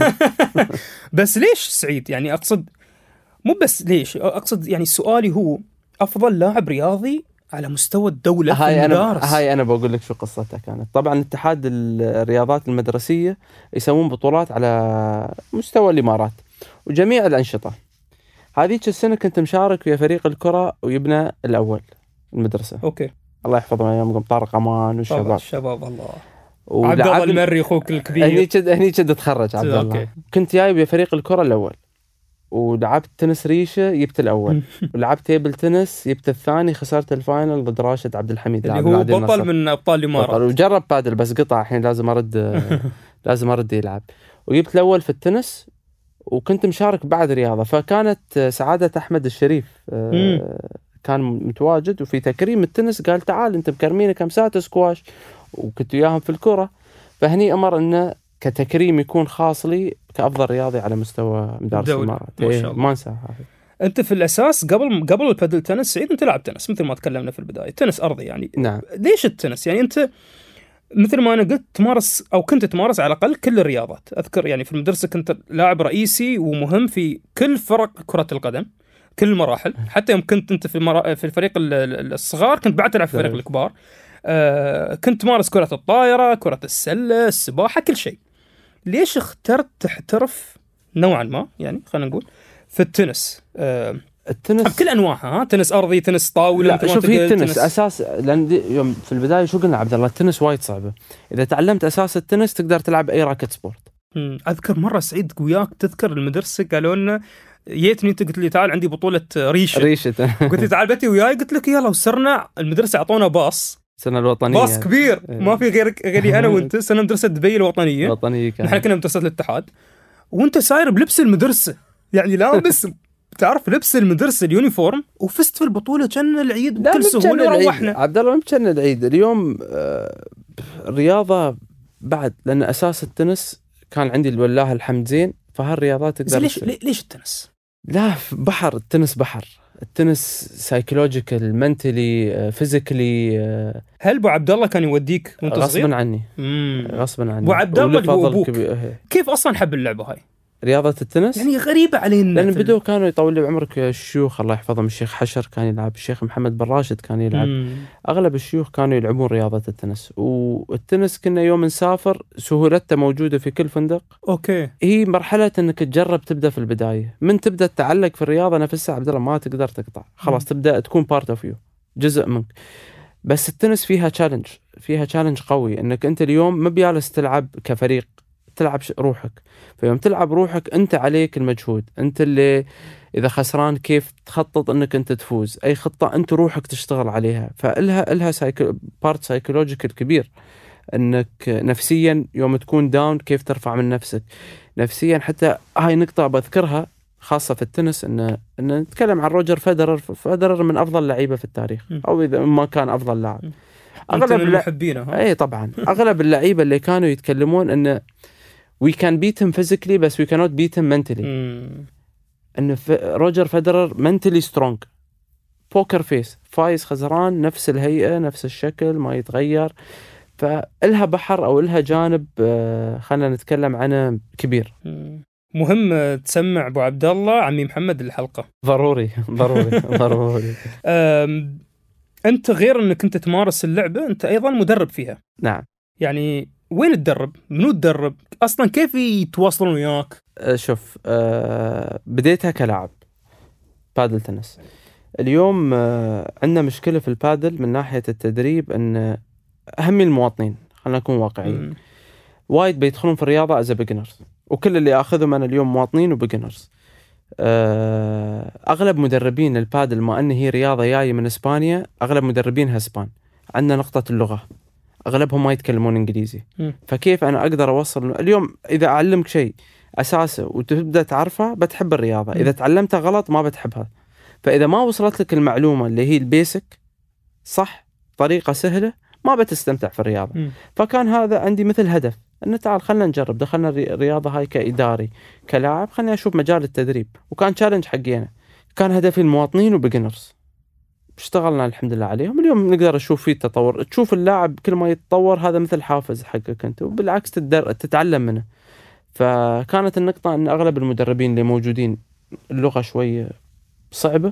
بس ليش سعيد؟ يعني أقصد مو بس ليش، أقصد يعني سؤالي هو أفضل لاعب رياضي على مستوى الدولة في المدارس. هاي أنا بقول لك شو قصتها كانت. طبعا اتحاد الرياضات المدرسية يسوون بطولات على مستوى الإمارات وجميع الأنشطة. هذيك السنة كنت مشارك في فريق الكرة ويبنى الأول المدرسة. أوكي. الله يحفظهم أيامكم، طارق أمان والشباب. الشباب الله. عبد الله المري أخوك الكبير. هني كده تخرج عبد الله. كنت جاي بفريق الكرة الأول، ولعبت تنس ريشة جبت الأول، ولعبت تيبل تنس جبت الثاني، خسرت الفاينل ضد راشد عبد الحميد اللي هو بطل من أبطال الإمارات. وجرب بادل بس قطع، الحين لازم أرد يلعب. وجبت الأول في التنس، وكنت مشارك بعد رياضة. فكانت سعادة أحمد الشريف كان متواجد، وفي تكريم التنس قال تعال أنت مكرمين كم ساعة سكواش، وكنت وياهم في الكرة. فهني أمر إنه كتكريم يكون خاص لي كأفضل رياضي على مستوى مدارس الإمارات. ما انسى هذا. أنت في الأساس قبل البادل تنس سعيد أنت تلعب تنس مثل ما تكلمنا في البداية، تنس أرضي يعني. نعم. ليش التنس؟ يعني أنت مثل ما أنا قلت تمارس أو كنت تمارس على الأقل كل الرياضات. أذكر يعني في المدرسة كنت لاعب رئيسي ومهم في كل فرق كرة القدم، كل المراحل. حتى يوم كنت أنت في الفريق الصغار كنت بعد تلعب في الفريق الكبار. كنت تمارس كرة الطائرة، كرة السلة، السباحة، كل شيء. ليش اخترت تحترف نوعا ما يعني خلينا نقول في التنس؟ التنس بكل أنواعها، تنس أرضي، تنس طاولة. لا شوف، هي التنس أساس. لأن يوم في البداية شو قلنا عبد الله، التنس وايد صعبة. إذا تعلمت أساس التنس تقدر تلعب أي راكت سبورت. أذكر مرة سعيد وياك تذكر المدرسة قالوا لنا جيتني أنت قلت لي تعال عندي بطولة ريشة قلت لي تعال بتي وياي، قلت لك يلا، وصرنا المدرسة أعطونا باص سنة الوطنية، باص كبير ما في غيري أنا وأنت. سنة مدرسة دبي الوطنية نحن كنا مدرسة الاتحاد، وأنت ساير بلبس المدرسة يعني لابس تعرف لبس المدرسة اليونيفورم، وفزت في البطولة كان العيد بكل سهولة وروحنا. عبد الله كان العيد اليوم. الرياضة بعد، لأن أساس التنس كان عندي والله الحمد زين، فهالرياضات تقدر. ليش التنس؟ لا بحر، التنس بحر. التنس سايكولوجيكال، منتلي، فيزيكالي. هل ابو عبد الله كان يوديك وانت صغير؟ غصبا عني. ابو عبد الله اللي هو ابوك كيف اصلا حب اللعبه هاي رياضة التنس؟ يعني غريبة علينا، لأن بدو كانوا يطول لي بعمرك الشيوخ الله يحفظهم، الشيخ حشر كان يلعب، الشيخ محمد بن راشد كان يلعب. أغلب الشيوخ كانوا يلعبون رياضة التنس. والتنس كنا يوم نسافر سهولته موجودة في كل فندق. أوكي. هي مرحلة أنك تجرب، تبدأ في البداية من تبدأ تتعلق في الرياضة نفسها عبد الله، ما تقدر تقطع، خلاص تبدأ تكون part of you، جزء منك. بس التنس فيها تشالنج قوي، أنك أنت اليوم ما بيالس تلعب كفريق، تلعب روحك. فيوم تلعب روحك أنت عليك المجهود، أنت اللي إذا خسران كيف تخطط أنك أنت تفوز، أي خطة أنت روحك تشتغل عليها. فإلها بارت سايكولوجيكال كبير، أنك نفسيا يوم تكون داون كيف ترفع من نفسك نفسيا. حتى هاي نقطة بذكرها خاصة في التنس، إن نتكلم عن روجر فيدرر من أفضل لعيبة في التاريخ، أو إذا ما كان أفضل لاعب. أغلب المحبينه أي طبعا أغلب اللعيبة اللي كانوا يتكلمون إنه we can beat him physically بس we cannot beat him mentally. إن روجر فيدرر mentally strong، poker face، فايز خسران نفس الهيئة نفس الشكل ما يتغير. فإلها بحر أو إلها جانب خلنا نتكلم عنه كبير. مهم تسمع أبو عبد الله عمي محمد الحلقة، ضروري. أنت غير أنك أنت تمارس اللعبة، أنت أيضا مدرب فيها. نعم. يعني وين تدرب؟ منو تدرب؟ أصلا كيف يتواصلون وياك؟ شوف، بديتها كلاعب بادل تنس. اليوم عندنا مشكلة في البادل من ناحية التدريب، أن أهم المواطنين، خلينا نكون واقعيين، وايد بيدخلون في الرياضة as a beginners، وكل اللي أخذهم أنا اليوم مواطنين وبيجنرز. أغلب مدربين البادل، ما أن هي رياضة جاية من إسبانيا، أغلب مدربينها إسبان. عندنا نقطة اللغة، أغلبهم ما يتكلمون إنجليزي. فكيف أنا أقدر أوصل اليوم؟ إذا أعلمك شيء أساسه وتبدأ تعرفه بتحب الرياضة، إذا تعلمتها غلط ما بتحبها. فإذا ما وصلت لك المعلومة اللي هي البيسك صح طريقة سهلة، ما بتستمتع في الرياضة. فكان هذا عندي مثل هدف، أنه تعال خلنا نجرب، دخلنا الرياضة هاي كإداري كلاعب، خلنا أشوف مجال التدريب، وكان تشالنج حقينا. كان هدفي المواطنين وبيجنرز، اشتغلنا الحمد لله عليهم. اليوم نقدر نشوف فيه التطور، تشوف اللاعب كل ما يتطور هذا مثل حافز حقك أنت، وبالعكس تتعلم منه. فكانت النقطة أن أغلب المدربين اللي موجودين اللغة شوية صعبة،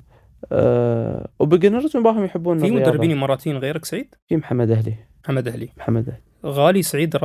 وبيجنرز مباهم يحبون في الرياضة. مدربين إماراتيين غيرك سعيد؟ في محمد أهلي. غالي سعيد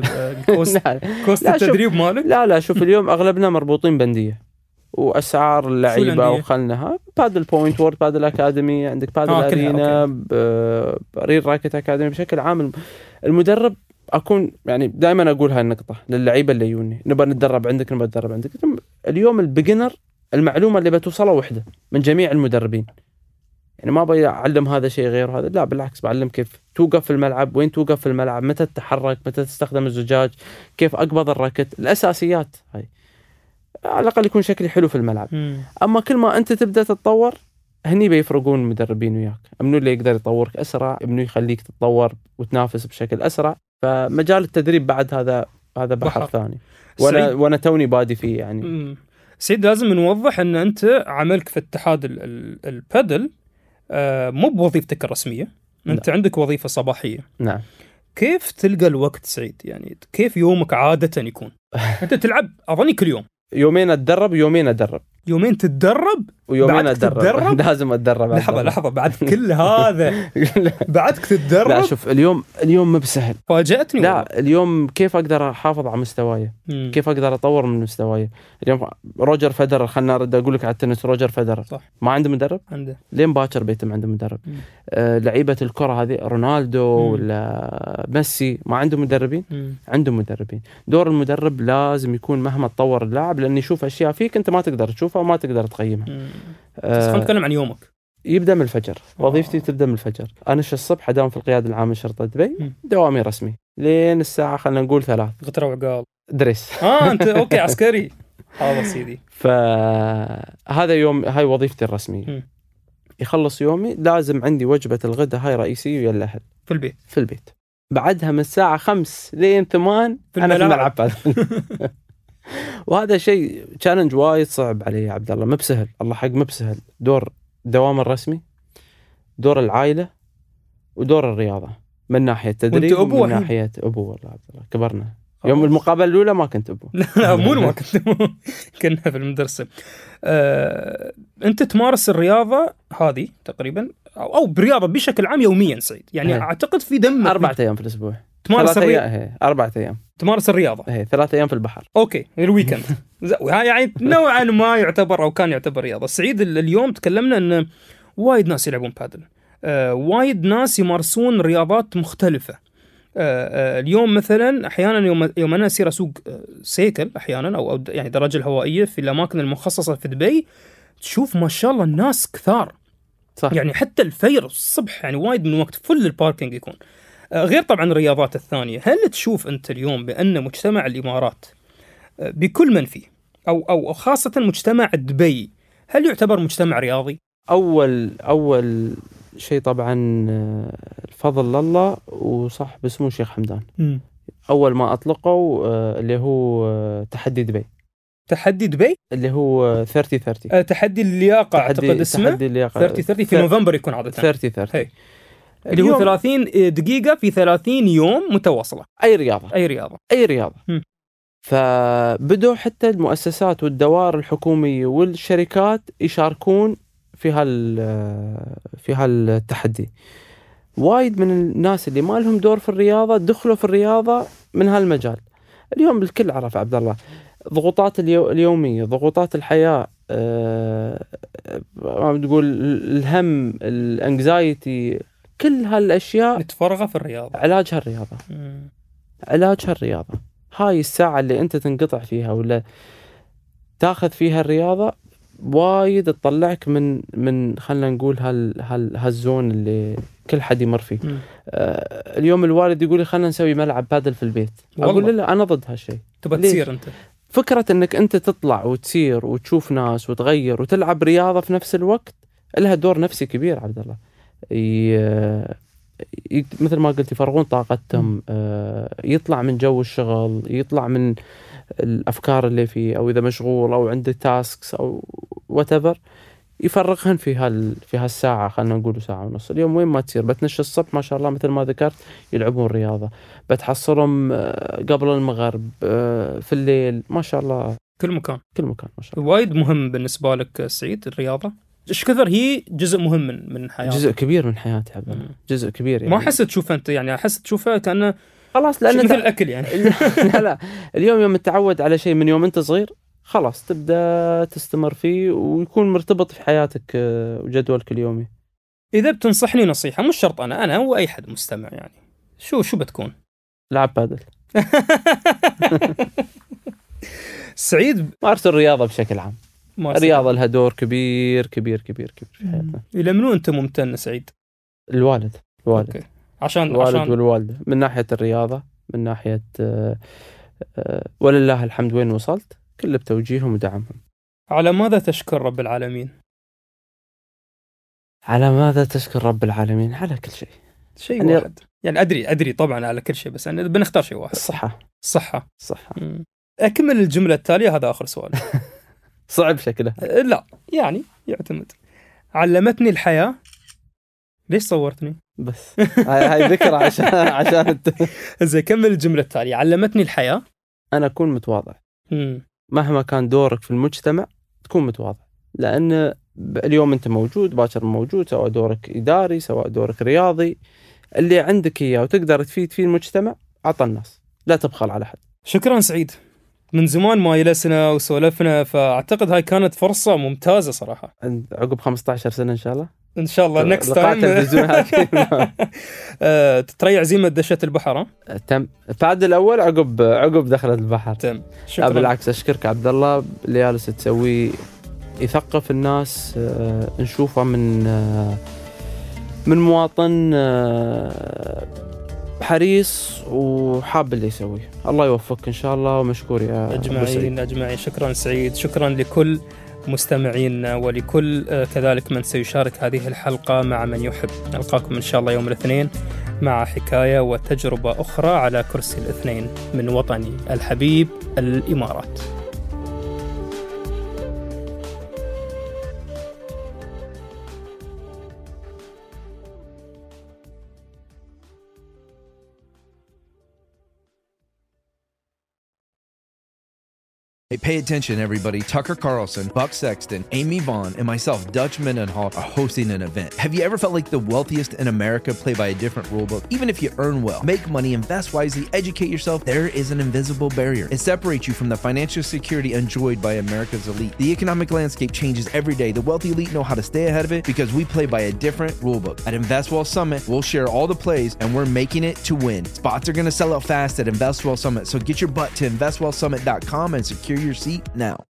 كوست التدريب مالك؟ لا شوف اليوم أغلبنا مربوطين بندية، وأسعار اللعيبة وخلناها بادل بوينت، وورد بادل أكاديمي، عندك بادل أرينا، ريل راكت أكاديمي. بشكل عام المدرب أكون يعني دائما أقول هاي النقطة للعيبة اللي يوني، نبغى نتدرب عندك، نبغى نتدرب عندك. اليوم البيجنر المعلومة اللي بتوصله وحدة من جميع المدربين، يعني ما بعلم هذا شيء غير هذا، لا بالعكس بعلم كيف توقف في الملعب، وين توقف في الملعب، متى تتحرك، متى تستخدم الزجاج، كيف أقبض الراكت، الأساسيات هاي على الأقل يكون شكلي حلو في الملعب. أما كل ما أنت تبدأ تتطور هني بيفرقون المدربين وياك، منو اللي يقدر يطورك أسرع، منو يخليك تتطور وتنافس بشكل أسرع. فمجال التدريب بعد هذا بحر ثاني، وأنا توني بادي فيه يعني. سيد لازم نوضح أن أنت عملك في اتحاد البادل مو بوظيفتك الرسمية، أنت عندك وظيفة صباحية. نعم. كيف تلقى الوقت سعيد؟ يعني كيف يومك عادة يكون؟ أنت تلعب أظني كل يوم. يومين أتدرب ويومين أدرب. يومين تتدرب ويومين أتدرب. لازم أتدرب. لحظة بعد كل هذا بعدك تتدرب؟ لا شوف اليوم ما بسهل. فاجأتني. لا اليوم كيف أقدر أحافظ على مستواي؟ كيف أقدر أطور من مستواي؟ اليوم روجر فيدرر، خلنا أرد أقول لك على التنس. روجر فيدرر صح ما عنده مدرب؟ عنده. لين باكر بيتم عنده مدرب. لعيبة الكرة هذه رونالدو ولا ميسي ما عنده مدربين؟ عنده مدربين. دور المدرب لازم يكون مهما تطور اللاعب، لأن يشوف أشياء فيك أنت ما تقدر تشوفها وما تقدر تقيمها. بس خلينا نتكلم عن يومك. يبدأ من الفجر. وظيفتي تبدأ من الفجر. أنا الصبح أداوم في القيادة العامة لشرطة دبي، دوامي رسمي لين الساعة خلينا نقول 3. غترة وعقال دريس. أنت أوكي عسكري. هذا سيدي. فهذا يوم، هاي وظيفتي الرسمية. يخلص يومي لازم عندي وجبة الغداء هاي رئيسية ويا الأهل في البيت. بعدها من الساعة 5 لين 8 أنا في الملعب. وهذا شيء تشالنج وايد صعب علي يا عبد الله، ما بسهل، الله حق ما بسهل. دور الدوام الرسمي، دور العائلة، ودور الرياضة من ناحية التدريب ومن ناحية أبو. والله عبد الله كبرنا. يوم المقابلة الأولى ما كنت أبو. لا مو ما كنت أبو. كنا في المدرسة. أنت تمارس الرياضة هذه تقريبا أو برياضة بشكل عام يوميا سعيد، يعني أعتقد في دم 4 أيام في الأسبوع تمارس 4 أيام تمارس الرياضة. 3 أيام في البحر. أوكي الويكند. يعني نوعا ما يعتبر أو كان يعتبر رياضة. سعيد اليوم تكلمنا أن وايد ناس يلعبون بادل، وايد ناس يمارسون رياضات مختلفة. اليوم مثلا أحيانا يوم أنا أسير أسوق سيكل أحيانا أو يعني دراجة الهوائية في الأماكن المخصصة في دبي، تشوف ما شاء الله الناس كثار صح. يعني حتى الفير الصبح يعني وايد من وقت فل الباركينج يكون. غير طبعا الرياضات الثانية. هل تشوف أنت اليوم بأن مجتمع الإمارات بكل من فيه أو خاصة مجتمع دبي هل يعتبر مجتمع رياضي؟ أول شيء طبعا الفضل لله وصاحب اسمه شيخ حمدان. أول ما أطلقوا اللي هو تحدي دبي اللي هو 30-30 تحدي اللياقة أعتقد اسمه 30-30 في نوفمبر يكون عادة 30-30 اللي هو 30 دقيقة في 30 يوم متواصلة. أي رياضة. فبدوا حتى المؤسسات والدوائر الحكومية والشركات يشاركون في هالتحدي. وايد من الناس اللي ما لهم دور في الرياضة دخلوا في الرياضة من هالمجال. اليوم الكل عرف عبد الله ضغوطات اليومية، ضغوطات الحياة، ما بتقول الهم، الانكزايتي، كل هالاشياء نتفرغها في الرياضه. علاجها الرياضه. علاجها الرياضه. هاي الساعه اللي انت تنقطع فيها ولا تاخذ فيها الرياضه وايد تطلعك من خلينا نقول هالزون اللي كل حد يمر فيه. اليوم الوالد يقول لي خلينا نسوي ملعب بادل في البيت، اقول له لا، انا ضد هالشيء. تبى تصير انت فكرة انك انت تطلع وتسير وتشوف ناس وتغير وتلعب رياضة في نفس الوقت لها دور نفسي كبير عبد الله. مثل ما قلت يفرغون طاقتهم، يطلع من جو الشغل، يطلع من الافكار اللي فيه، او اذا مشغول او عنده تاسكس او whatever يفرغهن في هالساعة، خلنا نقول ساعة ونص اليوم. وين ما تصير بتنشى الصبح ما شاء الله مثل ما ذكرت يلعبون رياضة، بتحصلهم قبل المغرب، في الليل، ما شاء الله كل مكان ما شاء الله. وايد مهم بالنسبة لك سعيد الرياضة؟ إيش كثر هي جزء مهم من حياتك؟ جزء كبير من حياتي عبد الله، جزء كبير يعني. ما أحس تشوف أنت يعني، أحس تشوفها كأنه خلاص لأن مثل الأكل يعني. لا اليوم يوم تتعود على شيء من يوم أنت صغير خلاص تبدأ تستمر فيه ويكون مرتبط في حياتك وجدولك اليومي. إذا بتنصحني نصيحة، مش شرط أنا هو أي حد مستمع يعني، شو بتكون؟ لعب بادل. سعيد، مارس الرياضة بشكل عام. الرياضة لها دور كبير كبير كبير كبير في حياتنا. إلى منو أنت ممتن سعيد؟ الوالد. أوكي. عشان الوالد والوالدة، من ناحية الرياضة، من ناحية ولله الحمد وين وصلت كله بتوجيههم ودعمهم. على ماذا تشكر رب العالمين؟ على ماذا تشكر رب العالمين؟ على كل شيء. شيء يعني واحد يعني أدري طبعا على كل شيء، بس أنا بنختار شيء واحد. الصحة. أكمل الجملة التالية، هذا آخر سؤال. صعب شكله. لا يعني يعتمد. علمتني الحياة. ليش صورتني؟ بس هاي ذكرى عشان زي كمل الجملة التالية. علمتني الحياة أنا أكون متواضع. مهما كان دورك في المجتمع تكون متواضع، لأن اليوم أنت موجود، باكر موجود، سواء دورك إداري سواء دورك رياضي، اللي عندك إياه وتقدر تفيد فيه المجتمع عطى الناس، لا تبخل على حد. شكرا سعيد، من زمان ما جلسنا وسولفنا، فأعتقد هاي كانت فرصة ممتازة صراحة. عقب 15 سنة إن شاء الله نكست تايم تتريع عزيمة دشة البحر. تم بعد الأول عقب دخلت البحر. تم. شكرا. بالعكس أشكرك عبد الله، اللي جالس تسوي يثقف الناس، نشوفه من مواطن حريص وحاب اللي يسويه. الله يوفقك إن شاء الله، ومشكور يا أجمعين. شكرا سعيد، شكرا لكل مستمعينا ولكل كذلك من سيشارك هذه الحلقة مع من يحب. نلقاكم إن شاء الله يوم الاثنين مع حكاية وتجربة أخرى على كرسي الاثنين من وطني الحبيب الإمارات. Hey, pay attention, everybody. Tucker Carlson, Buck Sexton, Amy Vaughn, and myself, Dutch Mendenhall, are hosting an event. Have you ever felt like the wealthiest in America play by a different rulebook? Even if you earn well, make money, invest wisely, educate yourself, there is an invisible barrier. It separates you from the financial security enjoyed by America's elite. The economic landscape changes every day. The wealthy elite know how to stay ahead of it because we play by a different rulebook. At InvestWell Summit, we'll share all the plays, and we're making it to win. Spots are going to sell out fast at InvestWell Summit, so get your butt to InvestWellSummit.com and secure your seat now.